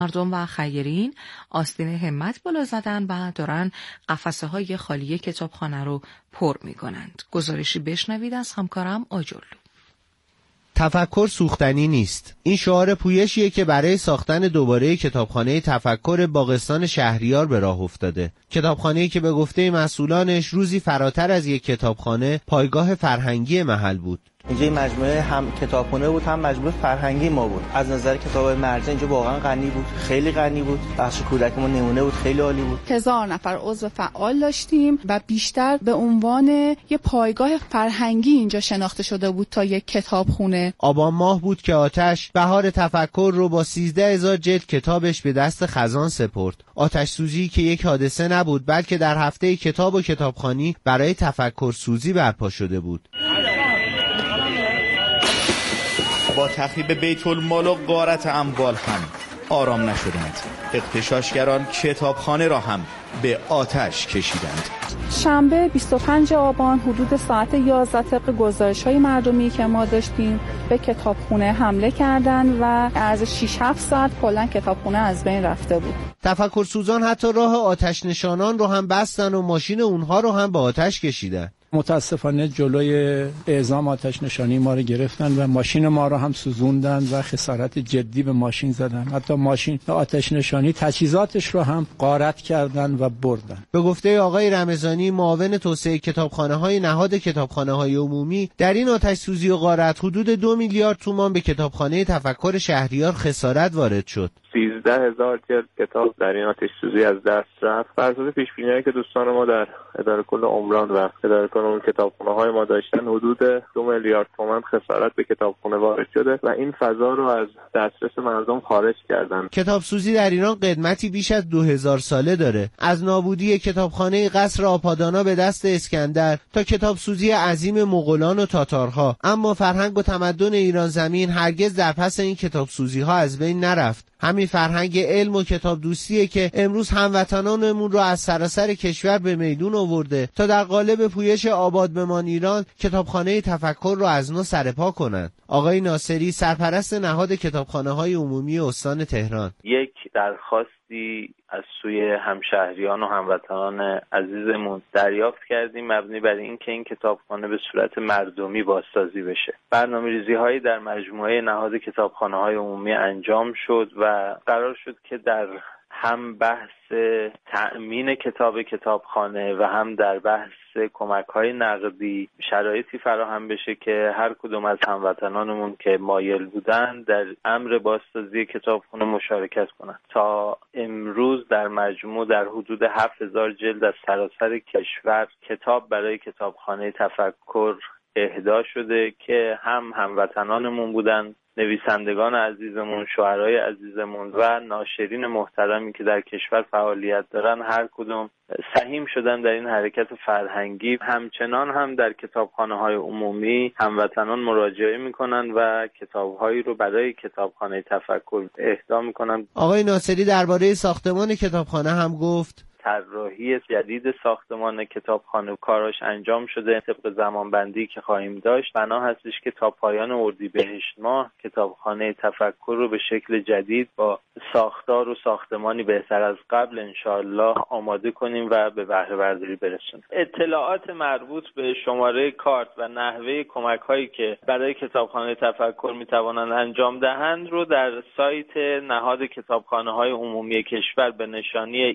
مردم و خیرین آستین همت بالا زدن و دارن قفسه های خالی کتابخانه رو پر می کنند. گزارشی بشنوید از همکارم آجرلو. تفکر سوختنی نیست. این شعار پویشیه که برای ساختن دوباره کتابخانه تفکر باغستان شهریار به راه افتاده. کتابخانه‌ای که به گفته مسئولانش روزی فراتر از یک کتابخانه پایگاه فرهنگی محل بود. اینجا این مجموعه هم کتابخانه بود هم مجموعه فرهنگی ما بود. از نظر کتاب‌های مرجع اینجا واقعا غنی بود، خیلی غنی بود. بخش کودک ما نمونه بود، خیلی عالی بود. 1000 نفر عضو فعال داشتیم و بیشتر به عنوان یه پایگاه فرهنگی اینجا شناخته شده بود تا یک کتابخونه. آبان ماه بود که آتش بهار تفکر رو با 13000 جلد کتابش به دست خزان سپرد. آتش سوزی که یک حادثه نبود بلکه در هفته کتاب و کتابخوانی برای تفکر سوزی برپا شده بود. با تخریب بیت المال و غارت اموال هم آرام نشدند. اغتشاشگران کتابخانه را هم به آتش کشیدند. شنبه 25 آبان حدود ساعت 11 طبق گزارش‌های مردمی که ما داشتیم به کتابخونه حمله کردند و از 6-7 ساعت کلاً کتابخونه از بین رفته بود. تفکرسوزان حتی راه آتش نشانان رو هم بستن و ماشین اونها رو هم به آتش کشیدن. متاسفانه جلوی اعزام آتش نشانی ما رو گرفتن و ماشین ما رو هم سوزوندن و خسارت جدی به ماشین زدن. حتی ماشین آتش نشانی تجهیزاتش رو هم غارت کردن و بردن. به گفته آقای رمضانی معاون توسعه کتابخانه‌های نهاد کتابخانه‌های عمومی، در این آتش سوزی و غارت حدود 2 میلیارد تومان به کتابخانه تفکر شهریار خسارت وارد شد. 13000 جلد کتاب در این آتش سوزی از دست رفت. بر اساس پیش‌بینی‌هایی که دوستان ما در اداره کل عمران و اداره کل کتابخانه‌های ما داشتن، حدود 2 میلیارد تومان خسارت به کتابخانه وارد شده و این فضا رو از دسترس مردم خارج کردن. کتاب سوزی در ایران قدمتی بیش از 2000 ساله داره. از نابودی کتابخانه قصر آپادانا به دست اسکندر تا کتاب سوزی عظیم مغولان و تاتارها، اما فرهنگ و تمدن ایران زمین هرگز در پس این کتاب سوزی‌ها از بین نرفت. همین فرهنگ علم و کتاب دوستیه که امروز هموطنانمون رو از سراسر کشور به میدون آورده تا در قالب پویش آباد بمان ایران کتابخانه تفکر رو از نو سرپا کنند. آقای ناصری سرپرست نهاد کتابخانه‌های عمومی استان تهران: یک درخواستی از سوی همشهریان و هموطنان عزیزمون دریافت کردیم مبنی بر اینکه این کتابخانه به صورت مردمی بازسازی بشه. برنامه‌ریزی‌هایی در مجموعه نهاد کتابخانه‌های عمومی انجام شد و قرار شد که در هم بحث تأمین کتابخانه و هم در بحث کمک‌های نقدی شرایطی فراهم بشه که هر کدوم از هموطنانمون که مایل بودن در امر بازسازی کتابخانه مشارکت کنند. تا امروز در مجموع در حدود 7000 جلد از سراسر کشور کتاب برای کتابخانه تفکر اهدا شده که هم هموطنانمون بودن، نویسندگان عزیزمون، شاعرای عزیزمون و ناشرین محترمی که در کشور فعالیت دارن، هر کدوم سهیم شدن در این حرکت فرهنگی. همچنان هم در کتابخانه‌های عمومی هموطنان مراجعه میکنن و کتاب‌هایی رو برای کتابخانه تفکر اهدا میکنن. آقای ناصری درباره ساختمان کتابخانه هم گفت: طراحی جدید ساختمان کتابخانه کاراش انجام شده طبق زمانبندی که خواهیم داشت. بنا هستش که تا پایان اردیبهشت ماه کتابخانه تفکر رو به شکل جدید با ساختار و ساختمانی بهتر از قبل انشاءالله آماده کنیم و به بهره برداری برسونیم. اطلاعات مربوط به شماره کارت و نحوه کمک‌هایی که برای کتابخانه تفکر می‌توانند انجام دهند رو در سایت نهاد کتابخانه‌های عمومی کشور به نشانی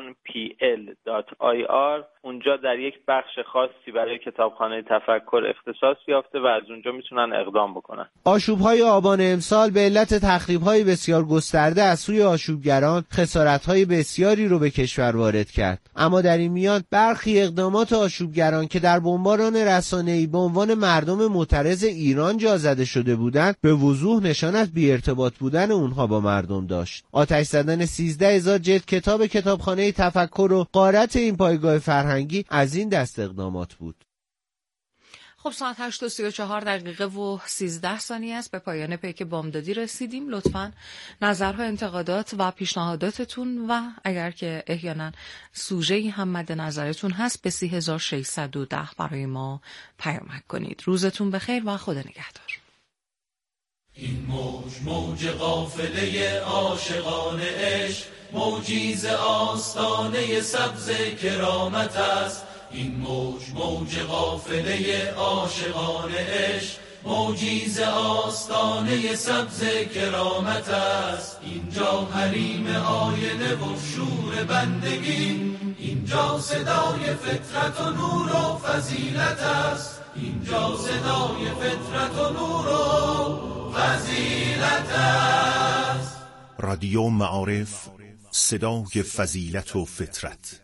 iranpl.ir اونجا در یک بخش خاصی برای کتابخانه تفکر اختصاص یافته و از اونجا میتونن اقدام بکنن. آشوب‌های آبان امسال به علت تخریب‌های بسیار گسترده از سوی آشوبگران خسارت‌های بسیاری رو به کشور وارد کرد. اما در این میان برخی اقدامات آشوبگران که در بمباران رسانه‌ای به عنوان مردم معترض ایران جا زده شده بودند، به وضوح نشان از بی‌ارتباط بودن اونها با مردم داشت. آتش زدن 13000 جلد کتاب کتابخانه تفکر و غارت این پایگاه فرهنگی از این دست اقدامات بود. خب ساعت 8:34 و 13 ثانیه است. به پایان پیک بامدادی رسیدیم. لطفاً نظرها، انتقادات و پیشنهاداتتون و اگر که احیانا سوژه‌ای هم مد نظرتون هست به 3610 برای ما پیامک کنید. روزتون بخیر و خدا نگهدار. این موج قافله عاشقان عشق، موجی ز آستانه سبز کرامت است. این موج قافله عاشقان عشق، موجی ز آستانه سبز کرامت است. اینجا حریم آینه و شور بندگی، اینجا صدای فطرت و نور و فضیلت است. اینجا صدای فطرت و نور و فضیلت است. رادیو معارف، صدای فضیلت و فطرت.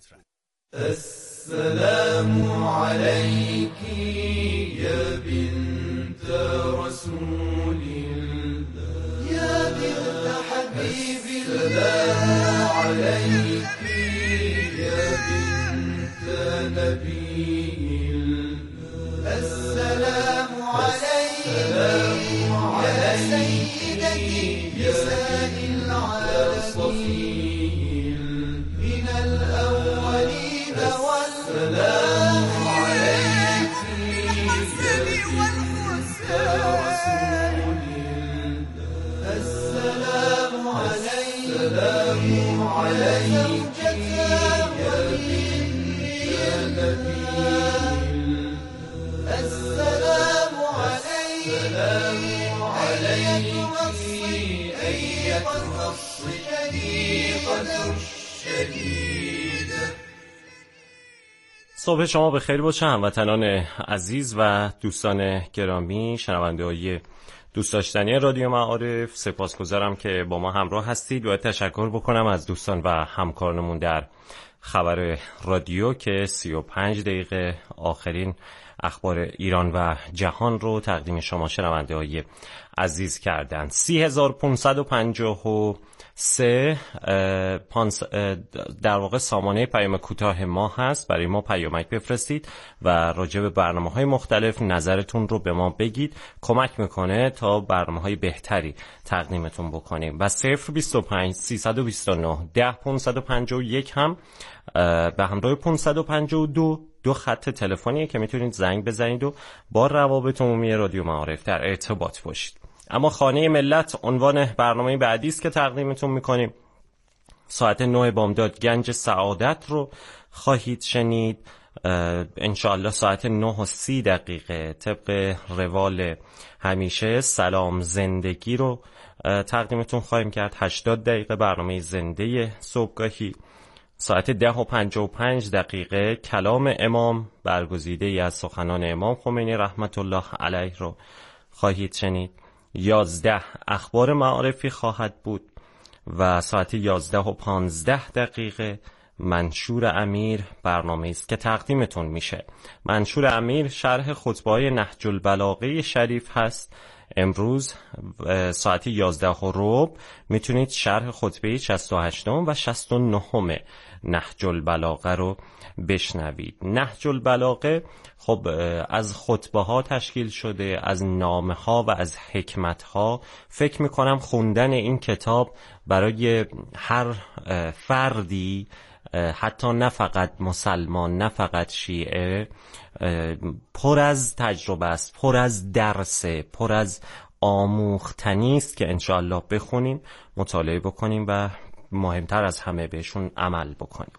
السلام علیکی یا بنت رسول الله یا بنت حبیب الله، علیکی یا بنت نبی الله. السلام علیکی یا سیدتی نساء العالمین من الاولین والسلام عليك السلام عليك يا نبي، السلام عليك أيتها الصديقة الشديدة. صبح شما به خیر باشه هموطنان عزیز و دوستان گرامی، شنونده‌های دوست داشتنی رادیو معارف. سپاسگزارم که با ما همراه هستید و تشکر بکنم از دوستان و همکارانمون در خبر رادیو که 35 دقیقه آخرین اخبار ایران و جهان رو تقدیم شما شنونده‌های عزیز کردند. 3553 در واقع سامانه پیام کوتاه ما هست. برای ما پیامک بفرستید و راجع به برنامه‌های مختلف نظرتون رو به ما بگید. کمک میکنه تا برنامه‌های بهتری تقدیمتون بکنیم. و 025 329 10551 هم به همراه 552 دو خط تلفنیه که میتونید زنگ بزنید و با روابط عمومی رادیو معارف در ارتباط باشید. اما خانه ملت عنوان برنامه بعدی است که تقدیمتون میکنیم. ساعت 9 بامداد گنج سعادت رو خواهید شنید. انشاءالله ساعت 9:30 طبق روال همیشه سلام زندگی رو تقدیمتون خواهیم کرد. 80 دقیقه برنامه زنده صبحگاهی. ساعت 10:55 کلام امام برگزیده ای از سخنان امام خمینی رحمت الله علیه رو خواهید شنید. 11 اخبار معارفی خواهد بود و ساعت 11:15 منشور امیر برنامه است که تقدیمتون میشه. منشور امیر شرح خطبه‌های نهج البلاغه شریف هست. امروز ساعت 11:15 میتونید شرح خطبه 68 و 69 نهج البلاغه رو بشنوید. نهج البلاغه خب از خطبه ها تشکیل شده، از نامه ها و از حکمت ها. فکر میکنم خوندن این کتاب برای هر فردی، حتی نه فقط مسلمان، نه فقط شیعه، پر از تجربه است، پر از درسه، پر از آموختنی است که انشاءالله بخونیم، مطالعه بکنیم و مهمتر از همه بهشون عمل بکنیم.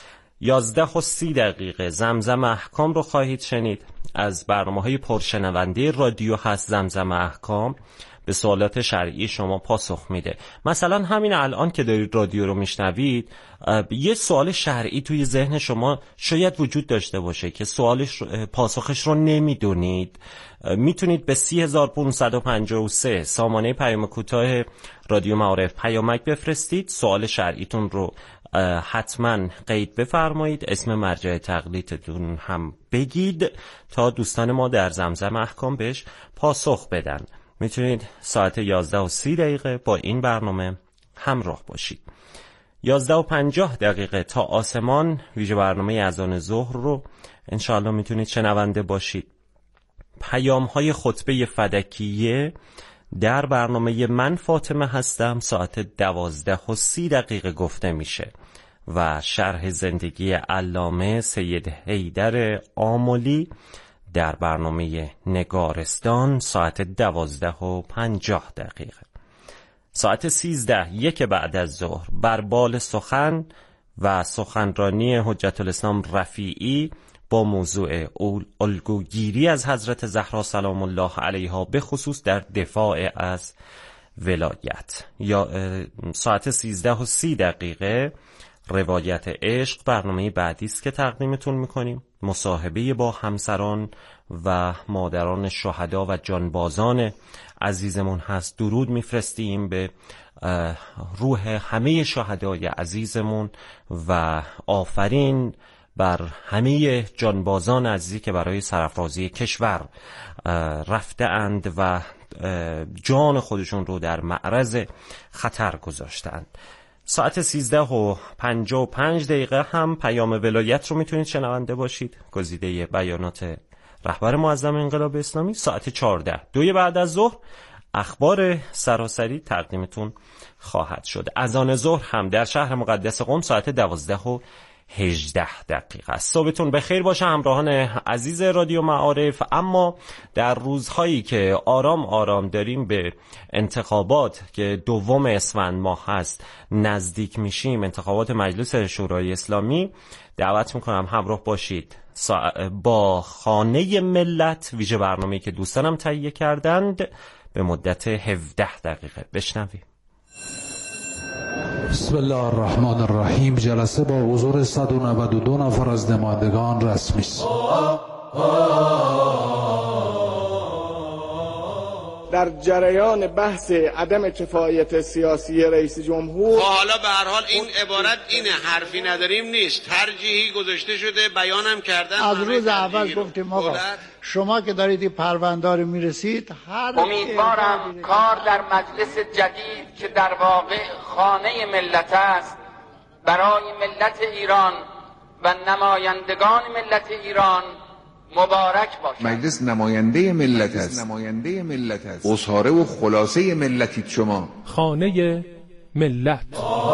11:30 زمزم احکام رو خواهید شنید. از برنامه‌های پرشنونده رادیو هست زمزم احکام. به سوالات شرعی شما پاسخ میده. مثلا همین الان که دارید رادیو رو میشنوید، یه سوال شرعی توی ذهن شما شاید وجود داشته باشه که پاسخش رو نمیدونید. میتونید به 3553 سامانه پیام کوتاه رادیو معارف پیامک بفرستید. سوال شرعیتون رو حتما قید بفرمایید، اسم مرجع تقلیدتون هم بگید تا دوستان ما در زمزم احکام بهش پاسخ بدن. میتونید ساعت 11:30 با این برنامه همراه باشید. 11:50 تا آسمان ویژه برنامه اذان ظهر رو انشاءالله میتونید شنونده باشید. پیام های خطبه فدکیه در برنامه من فاطمه هستم ساعت 12:30 گفته میشه و شرح زندگی علامه سید حیدر آملی در برنامه نگارستان ساعت 12:50. ساعت 13 یک بعد از ظهر بر بال سخن و سخنرانی حجت الاسلام رفیعی با موضوع الگوگیری از حضرت زهرا سلام الله علیها به خصوص در دفاع از ولایت. یا ساعت 13:30 روایت عشق برنامه بعدی است که تقدیمتون میکنیم. مصاحبه با همسران و مادران شهدا و جانبازان عزیزمون هست. درود میفرستیم به روح همه شهدای عزیزمون و آفرین بر همه جانبازان عزیزی که برای سرافرازی کشور رفته اند و جان خودشون رو در معرض خطر گذاشتند. ساعت 13:55 هم پیام ولایت رو میتونید شنونده باشید، گزیده بیانات رهبر معظم انقلاب اسلامی. ساعت 14 2 بعد از ظهر اخبار سراسری تقدیمتون خواهد شد. اذان ظهر هم در شهر مقدس قم ساعت 12:18 است. صبحتون بخیر باشه همراهان عزیز رادیو معارف. اما در روزهایی که آرام آرام داریم به انتخابات که 2 اسفند ماه هست نزدیک میشیم، انتخابات مجلس شورای اسلامی، دعوت میکنم همراه باشید با خانه ملت، ویژه برنامه‌ای که دوستانم تهیه کردند، به مدت 17 دقیقه بشنویم. بسم الله الرحمن الرحیم. جلسه با حضور 192 نفر از نمایندگان رسمی است. در جریان بحث عدم کفایت سیاسی رئیس جمهور، حالا به هر حال این عبارت اینه، حرفی نداریم نیست، ترجیحی گذاشته شده، بیانم کردن. از روز اول گفتیم آقا شما که دارید این پرونده رو میرسید، امیدوارم کار در مجلس جدید که در واقع خانه ملت است برای ملت ایران و نمایندگان ملت ایران مبارک باشد. مجلس نماینده ملت است، اصحاره و خلاصه ملتید شما. خانه ملت.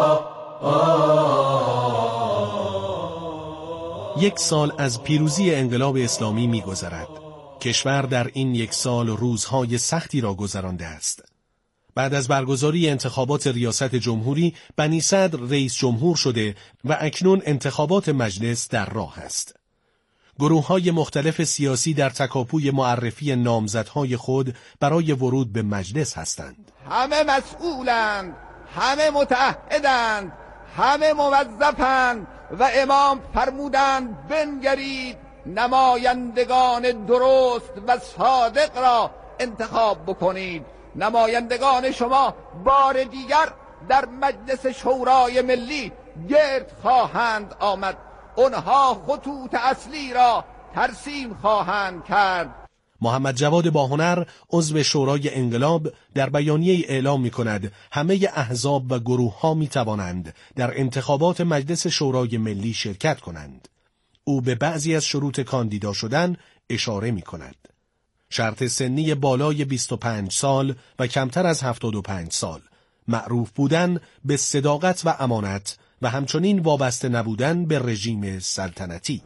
1 سال از پیروزی انقلاب اسلامی می‌گذرد. کشور در این 1 سال روزهای سختی را گذرانده است. بعد از برگزاری انتخابات ریاست جمهوری، بنی صدر رئیس جمهور شده و اکنون انتخابات مجلس در راه است. گروه‌های مختلف سیاسی در تکاپوی معرفی نامزدهای خود برای ورود به مجلس هستند. همه مسئولند، همه متعهدند، همه موظفند و امام فرمودند بنگرید نمایندگان درست و صادق را انتخاب بکنید. نمایندگان شما بار دیگر در مجلس شورای ملی گرد خواهند آمد. اونها خطوط اصلی را ترسیم خواهند کرد. محمد جواد باهنر عضو شورای انقلاب در بیانیه اعلام می‌کند همه احزاب و گروه‌ها می‌توانند در انتخابات مجلس شورای ملی شرکت کنند. او به بعضی از شروط کاندیدا شدن اشاره می‌کند. شرط سنی بالای 25 سال و کمتر از 75 سال، معروف بودن به صداقت و امانت و همچنین وابسته نبودن به رژیم سلطنتی.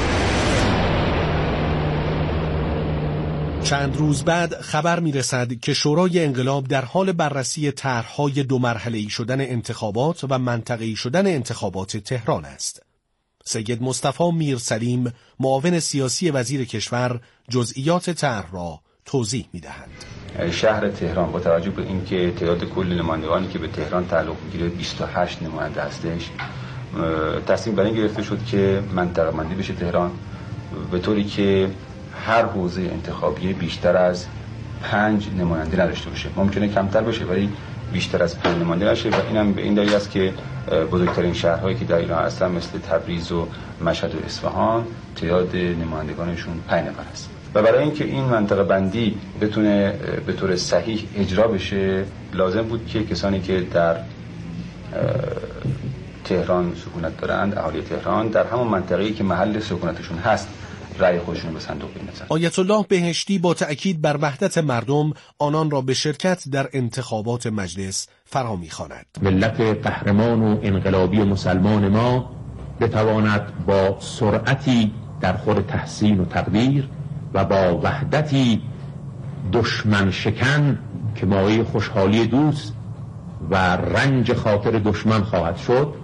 چند روز بعد خبر میرسد که شورای انقلاب در حال بررسی طرح‌های 2 مرحله‌ای شدن انتخابات و منطقه‌ای شدن انتخابات تهران است. سید مصطفی میرسلیم، معاون سیاسی وزیر کشور، جزئیات طرح را توضیح می‌دهند. شهر تهران با توجه به اینکه تعداد کل نمایندگانی که به تهران تعلق می‌گیره 28 نماینده هستش، تصمیم بر این گرفته شد که منطقه بندی بشه تهران، به طوری که هر حوزه انتخابی بیشتر از 5 نماینده نداشته باشه. ممکنه کمتر بشه ولی بیشتر از 5 نماینده نشه و اینم به این دلیل است که بزرگترین شهرهایی که در ایران هستن مثل تبریز و مشهد و اصفهان تعداد نمایندگانشون 5 نفر است. و برای اینکه این منطقه بندی بتونه به طور صحیح اجرا بشه، لازم بود که کسانی که در تهران سکونت دارند، اهالی تهران، در همون منطقه‌ای که محل سکونتشون هست رأی خودشون به صندوق بندازند. آیت الله بهشتی با تأکید بر وحدت مردم آنان را به شرکت در انتخابات مجلس فرا می‌خواند. ملت قهرمان و انقلابی مسلمان ما بتواند با سرعتی در خور تحسین و تقدیر و با وحدتی دشمن شکن که مایه خوشحالی دوست و رنج خاطر دشمن خواهد شد،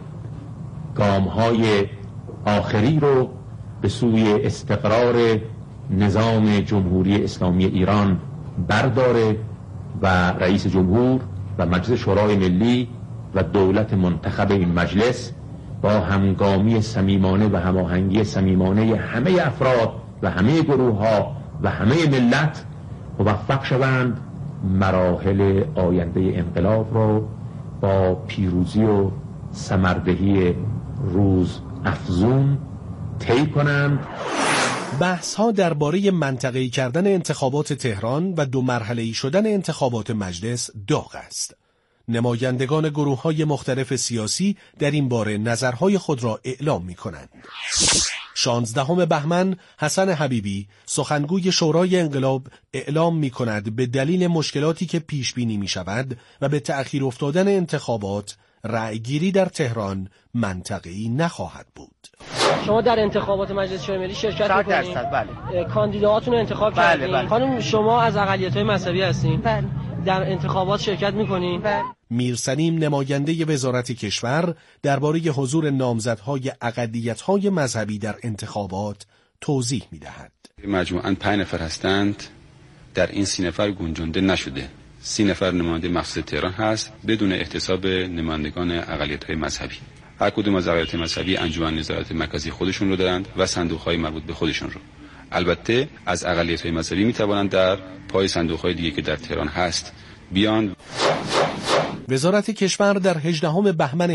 گام‌های آخری رو به سوی استقرار نظام جمهوری اسلامی ایران برداره و رئیس جمهور و مجلس شورای ملی و دولت منتخب این مجلس با همگامی صمیمانه و هماهنگی صمیمانه همه افراد و همه گروه‌ها و همه ملت موفق شوند مراحل آینده انقلاب را با پیروزی و ثمردهی روز افزون طی کنند. بحث ها درباره منطقه‌ای کردن انتخابات تهران و 2 مرحله‌ای شدن انتخابات مجلس داغ است. نمایندگان گروه‌های مختلف سیاسی در این باره نظرهای خود را اعلام می‌کنند. 16 بهمن حسن حبیبی سخنگوی شورای انقلاب اعلام می‌کند به دلیل مشکلاتی که پیش بینی می‌شود و به تأخیر افتادن انتخابات، رأیگیری در تهران منطقه‌ای نخواهد بود. شما در انتخابات مجلس شورای ملی شرکت می‌کنید؟ بله. کاندیداهاتون رو انتخاب کردین؟ بله. خانم شما از اقلیت‌های مذهبی هستین؟ بله. در انتخابات شرکت می‌کنین؟ بله. میرسلیم نماینده وزارت کشور درباره حضور نامزدهای اقلیت‌های مذهبی در انتخابات توضیح می‌دهد. مجموعاً 5 نفر هستند، در این 3 نفر گنجانده نشده. 30 نفر نماینده مخصوص تهران هست بدون احتساب نمایندگان اقلیت‌های مذهبی. هر کدوم از اقلیت‌های مذهبی انجمن نظارت مرکزی خودشون رو دارند و صندوق‌های مربوط به خودشون رو. البته از اقلیت‌های مذهبی می‌توانند در پای صندوق‌های دیگه که در تهران هست بیان. وزارت کشور در 18 بهمن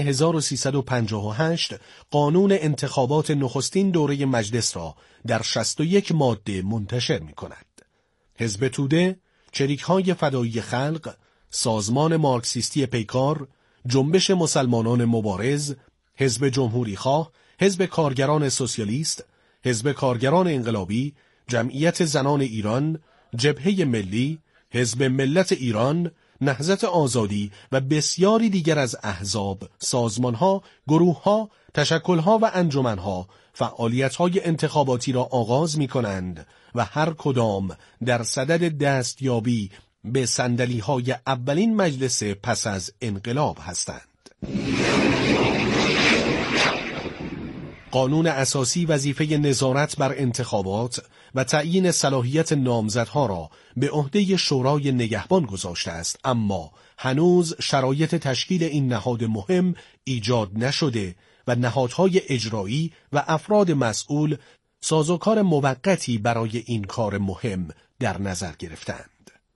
1358 قانون انتخابات نخستین دوره مجلس را در 61 ماده منتشر می‌کند. حزب توده، چریک‌های فدایی خلق، سازمان مارکسیستی پیکار، جنبش مسلمانان مبارز، حزب جمهوری خواه، حزب کارگران سوسیالیست، حزب کارگران انقلابی، جمعیت زنان ایران، جبهه ملی، حزب ملت ایران، نهضت آزادی و بسیاری دیگر از احزاب، سازمانها، گروهها، تشکلها و انجمنها فعالیت‌های انتخاباتی را آغاز می‌کنند و هر کدام در صدد دستیابی به صندلی‌های اولین مجلس پس از انقلاب هستند. قانون اساسی وظیفه نظارت بر انتخابات و تعیین صلاحیت نامزدها را به عهده شورای نگهبان گذاشته است، اما هنوز شرایط تشکیل این نهاد مهم ایجاد نشده و نهادهای اجرایی و افراد مسئول سازوکار موقتی برای این کار مهم در نظر گرفتند.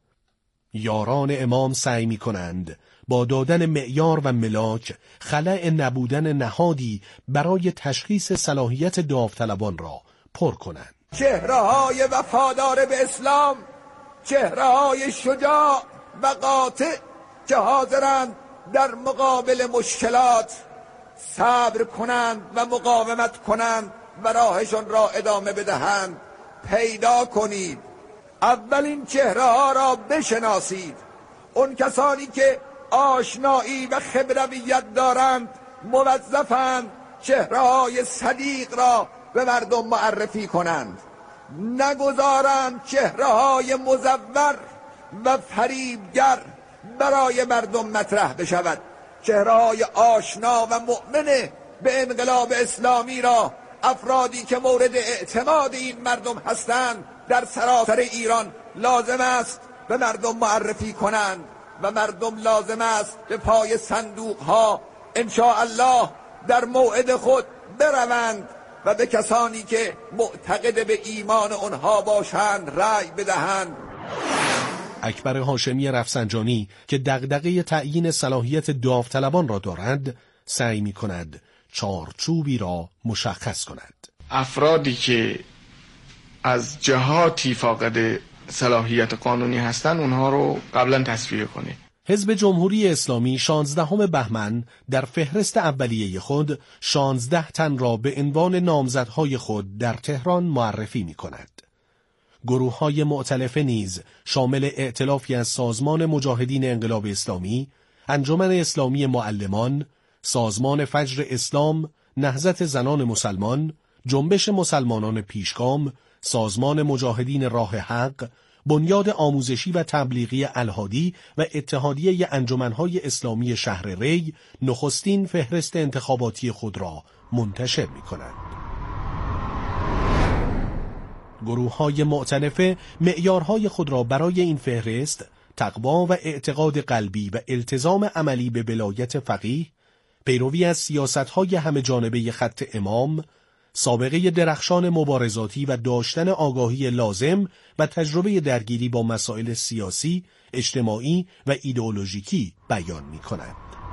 یاران امام سعی می کنند با دادن معیار و ملاک خلأ نبودن نهادی برای تشخیص صلاحیت داوطلبان را پر کنند. چهره‌های وفادار به اسلام، چهره‌های شجاع و قاطع که حاضرند در مقابل مشکلات صبر کنند و مقاومت کنند و راهشون را ادامه بدهند پیدا کنید. اولین چهره‌ها را بشناسید. اون کسانی که آشنایی و خبرویت دارند موظفند چهره‌های صدیق را به مردم معرفی کنند، نگذارند چهره‌های مزور و فریبگر برای مردم مطرح بشود. چهره‌های آشنا و مؤمن به انقلاب اسلامی را افرادی که مورد اعتماد این مردم هستند در سراسر ایران لازم است به مردم معرفی کنند و مردم لازم است به پای صندوق‌ها انشاءالله در موعد خود بروند و به کسانی که معتقد به ایمان آنها باشند رأی بدهند. اکبر هاشمی رفسنجانی که دغدغه تعیین صلاحیت داوطلبان را دارد، سعی می‌کند چارچوبی را مشخص کند. افرادی که از جهاتی فاقد صلاحیت قانونی هستند اونها رو قبلا تصفیه کنه. حزب جمهوری اسلامی 16 بهمن در فهرست اولیه خود 16 تن را به عنوان نامزدهای خود در تهران معرفی می کند. گروه‌های مؤتلفه نیز شامل ائتلافی از سازمان مجاهدین انقلاب اسلامی، انجمن اسلامی معلمان، سازمان فجر اسلام، نهضت زنان مسلمان، جنبش مسلمانان پیشگام، سازمان مجاهدین راه حق، بنیاد آموزشی و تبلیغی الهادی و اتحادیه انجمنهای اسلامی شهر ری نخستین فهرست انتخاباتی خود را منتشر می‌کنند. گروه‌های مؤتلفه معیارهای خود را برای این فهرست تقوا و اعتقاد قلبی و التزام عملی به ولایت فقیه، پیروی از سیاست‌های همه جانبه خط امام، سابقه درخشان مبارزاتی و داشتن آگاهی لازم و تجربه درگیری با مسائل سیاسی، اجتماعی و ایدئولوژیکی بیان می‌کنند.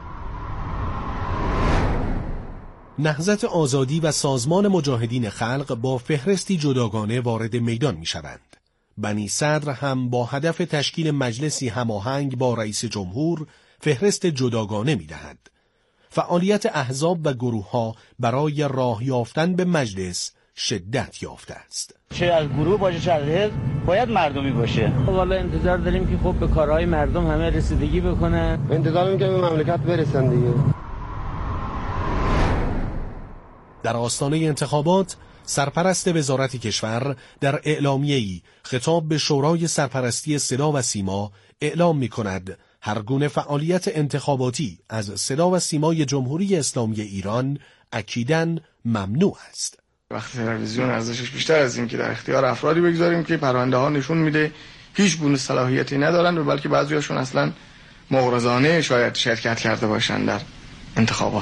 نهضت آزادی و سازمان مجاهدین خلق با فهرستی جداگانه وارد میدان می‌شوند. بنی صدر هم با هدف تشکیل مجلسی هماهنگ با رئیس جمهور فهرست جداگانه می‌دهد. فعالیت احزاب و گروه‌ها برای راه یافتن به مجلس شدت یافته است. چه از گروه باشه چه از حزب باید مردمی باشه. والا انتظار داریم که خب به کارهای مردم همه رسیدگی بکنن. انتظار داریم که به مملکت برسن دیگه. در آستانه انتخابات سرپرست وزارت کشور در اعلامیه‌ای خطاب به شورای سرپرستی صدا و سیما اعلام می‌کند هر گونه فعالیت انتخاباتی از صدا و سیمای جمهوری اسلامی ایران اکیداً ممنوع است. وقتی تلویزیون ارزشش بیشتر از این که در اختیار افرادی بگذاریم که پرونده ها نشون میده هیچ گونه صلاحیتی ندارن و بلکه بعضیاشون اصلا مغرضانه شاید شرکت کرده باشن در انتخابات.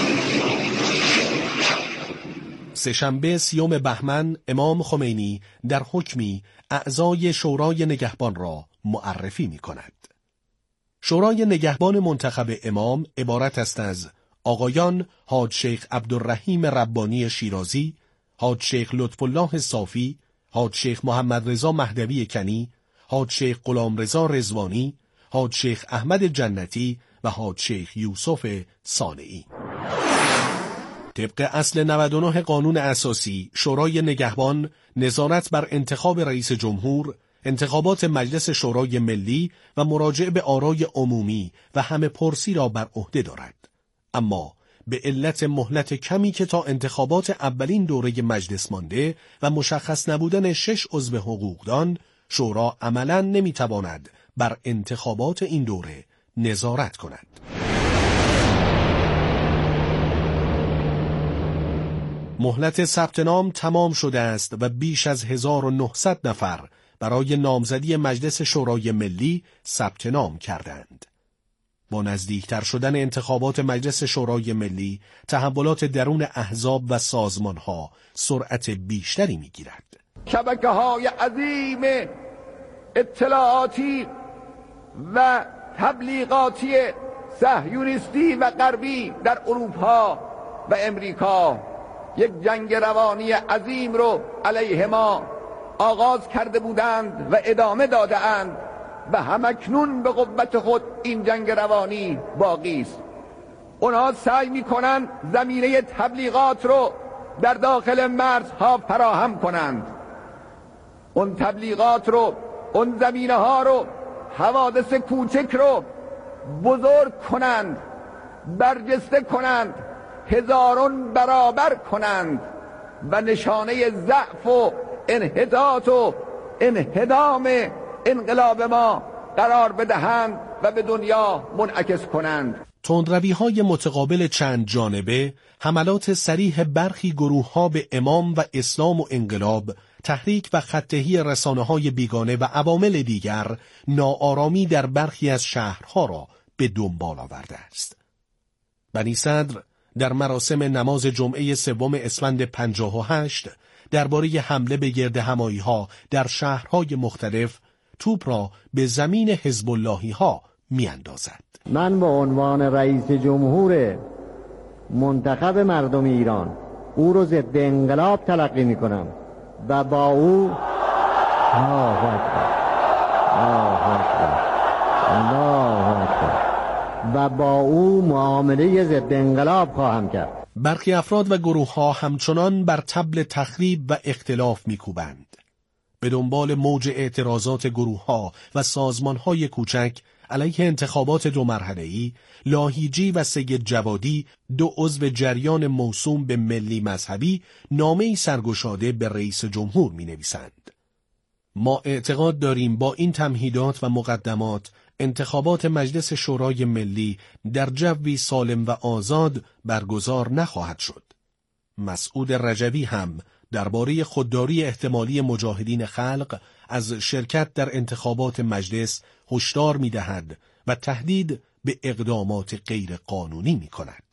سه‌شنبه 30 بهمن امام خمینی در حکمی اعضای شورای نگهبان را معرفی می‌کند. شورای نگهبان منتخب امام عبارت است از آقایان حاج شیخ عبدالرحیم ربانی شیرازی، حاج شیخ لطف الله صافی، حاج شیخ محمد رضا مهدوی کنی، حاج شیخ غلام رضا رضوانی، حاج شیخ احمد جنتی و حاج شیخ یوسف صانعی. طبق اصل 99 قانون اساسی، شورای نگهبان نظارت بر انتخاب رئیس جمهور، انتخابات مجلس شورای ملی و مراجعه به آرای عمومی و همه پرسی را بر عهده دارد. اما به علت مهلت کمی که تا انتخابات اولین دوره مجلس مانده و مشخص نبودن 6 عضو حقوقدان، شورا عملاً نمیتواند بر انتخابات این دوره نظارت کند. مهلت ثبت نام تمام شده است و بیش از 1900 نفر برای نامزدی مجلس شورای ملی ثبت نام کردند. با نزدیکتر شدن انتخابات مجلس شورای ملی، تحولات درون احزاب و سازمانها سرعت بیشتری می‌گیرد. شبکه‌های عظیم اطلاعاتی و تبلیغاتی صهیونیستی و غربی در اروپا و امریکا یک جنگ روانی عظیم رو علیه ما آغاز کرده بودند و ادامه داده اند و همکنون به قوت خود این جنگ روانی باقی است. اونها سعی میکنند زمینه تبلیغات رو در داخل مرزها فراهم کنند. اون تبلیغات رو، اون زمینه ها رو، حوادث کوچک رو بزرگ کنند، برجسته کنند، هزاران برابر کنند و نشانه ضعف و انحطاط و انهدام انقلاب ما قرار بدهند و به دنیا منعکس کنند. تندروی‌های متقابل چند جانبه، حملات صریح برخی گروه‌ها به امام و اسلام و انقلاب، تحریک و خطهی رسانه‌های بیگانه و عوامل دیگر، ناآرامی در برخی از شهرها را به دنبال آورده است. بنی صدر در مراسم نماز جمعه 3 اسفند 58 درباره حمله به گردهمایی‌ها در شهرهای مختلف توپ را به زمین حزب اللهی‌ها می‌اندازد. من به عنوان رئیس جمهور منتخب مردم ایران او رو ضد انقلاب تلقی می‌کنم و با او و با او معامله ضد انقلاب خواهم کرد. برخی افراد و گروه‌ها همچنان بر طبل تخریب و اختلاف می‌کوبند. به دنبال موج اعتراضات گروه‌ها و سازمان‌های کوچک علیه انتخابات 2 مرحله‌ای، لاهیجی و سید جوادی 2 عضو جریان موسوم به ملی مذهبی نامه‌ای سرگشاده به رئیس جمهور می‌نویسند. ما اعتقاد داریم با این تمهیدات و مقدمات انتخابات مجلس شورای ملی در جوی سالم و آزاد برگزار نخواهد شد. مسعود رجوی هم درباره خودداری احتمالی مجاهدین خلق از شرکت در انتخابات مجلس هشدار می‌دهد و تهدید به اقدامات غیر قانونی می‌کند.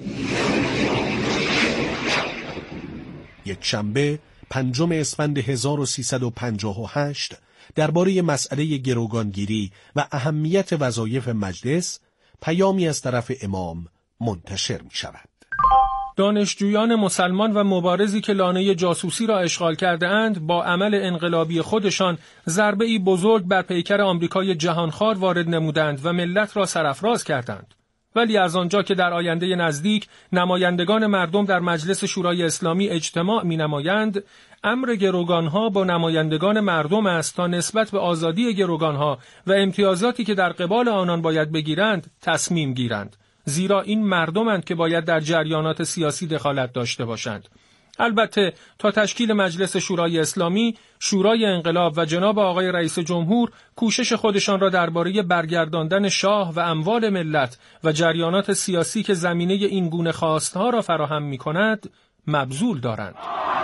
یک شنبه 5 اسفند 1358 درباره مسئله گروگانگیری و اهمیت وظایف مجلس پیامی از طرف امام منتشر می‌شود. دانشجویان مسلمان و مبارزی که لانه جاسوسی را اشغال کرده اند با عمل انقلابی خودشان ضربه‌ای بزرگ بر پیکر آمریکای جهانخوار وارد نمودند و ملت را سرافراز کردند. ولی از آنجا که در آینده نزدیک نمایندگان مردم در مجلس شورای اسلامی اجتماع می‌نمایند، امر گروگانها با نمایندگان مردم است تا نسبت به آزادی گروگانها و امتیازاتی که در قبال آنان باید بگیرند تصمیم گیرند. زیرا این مردمند که باید در جریانات سیاسی دخالت داشته باشند. البته تا تشکیل مجلس شورای اسلامی، شورای انقلاب و جناب آقای رئیس جمهور کوشش خودشان را درباره برگرداندن شاه و اموال ملت و جریانات سیاسی که زمینه این گونه خواستها را فراهم می‌کند مبذول دارند.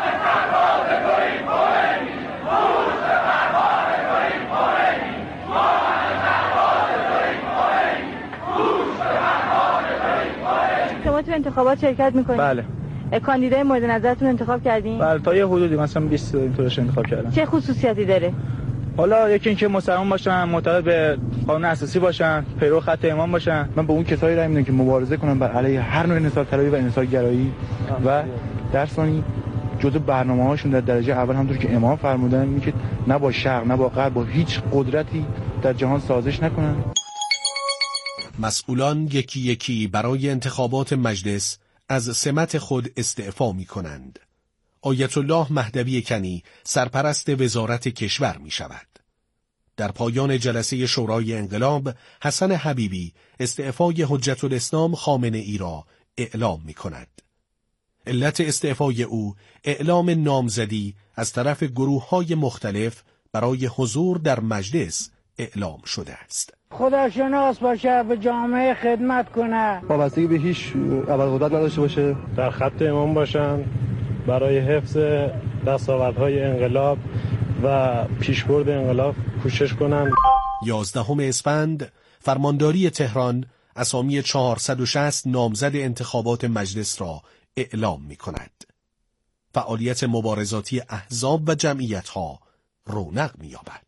شما تو انتخابات شرکت میکنید؟ بله. کاندیدای مورد نظرتون انتخاب کردین؟ بله، تا یه حدودی مثلا 20 اینطورش انتخاب کردم. چه خصوصیاتی داره؟ حالا یکی اینکه مسلمان باشن، معتقد به قانون اساسی باشن، پیرو خط امام باشن. من به اون کسایی رای میدم که مبارزه کنن بر علیه هر نوع انحصارطلبی و انحصارگرایی و در ثانی جزء برنامه‌هاشون در درجه اول همونطور که امام فرمودن اینه که نه با شرق نه با غرب با هیچ قدرتی در جهان سازش نکنن. مسئولان یکی یکی برای انتخابات مجلس از سمت خود استعفا می کنند. آیت الله مهدوی کنی سرپرست وزارت کشور می شود. در پایان جلسه شورای انقلاب حسن حبیبی استعفای حجت الاسلام خامنه‌ای را اعلام می کند. علت استعفای او اعلام نامزدی از طرف گروه‌های مختلف برای حضور در مجلس اعلام شده است. خداشناس باشه، به جامعه خدمت کنه، وابستگی به هیچ ابرقدرت نداشته باشه، در خط امام باشن، برای حفظ دستاوردهای انقلاب و پیشبرد انقلاب کوشش کنند. 11 اسفند فرمانداری تهران اسامی 460 نامزد انتخابات مجلس را اعلام می کند. فعالیت مبارزاتی احزاب و جمعیت‌ها رونق می یابد.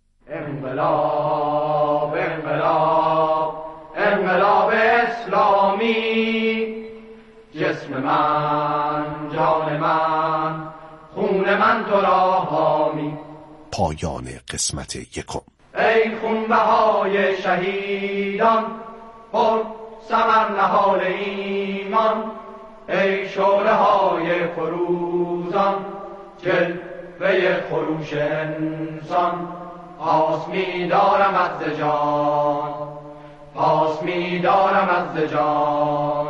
انقلاب انقلاب انقلاب اسلامی، جسم من جان من خون من تو را حامی. پایان قسمت 1. ای خونبهای شهیدان پر ثمر نهال ایمان، ای شعله های فروزان جلوه خروش انسان. پاس می دارم از جان، پاس می دارم از جان.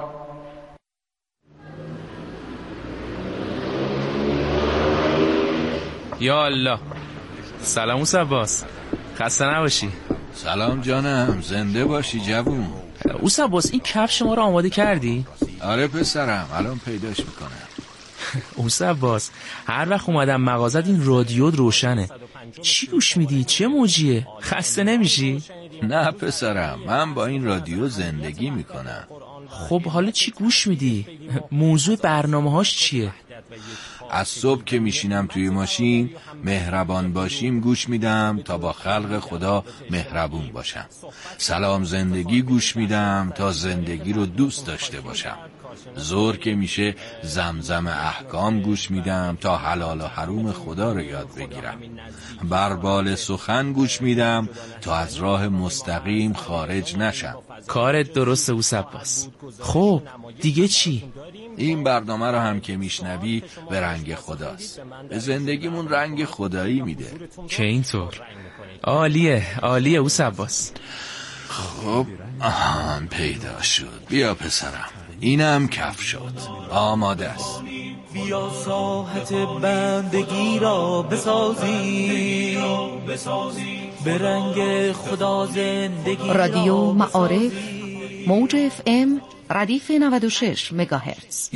یا الله. سلام موسی عباس، خسته نباشی. سلام جانم، زنده باشی جوون. موسی عباس این کفش ما رو آماده کردی؟ آره پسرم، الان پیداش میکنم. موسی عباس هر وقت اومدم مغازت این رادیو روشنه. چی گوش میدی؟ چه موجیه؟ خسته نمیشی؟ نه پسرم، من با این رادیو زندگی میکنم. خب حالا چی گوش میدی؟ موضوع برنامه‌هاش چیه؟ از صبح که میشینم توی ماشین مهربان باشیم گوش میدم تا با خلق خدا مهربون باشم. سلام زندگی گوش میدم تا زندگی رو دوست داشته باشم. ظهر که میشه زمزم احکام گوش میدم تا حلال و حروم خدا رو یاد بگیرم. بربال سخن گوش میدم تا از راه مستقیم خارج نشم. کارت درسته موسی عباس. خب دیگه چی؟ این برنامه رو هم که میشنوی به رنگ خداست. به زندگیمون رنگ خدایی میده. که اینطور؟ عالیه عالیه موسی عباس. خب پیدا شد. بیا پسرم، اینم کف شد، آماده است. بیا ساحت بندگی را بسازی، به رنگ خدا زندگی. رادیو معارف، موج FM ردیف 96 مگاهرتز.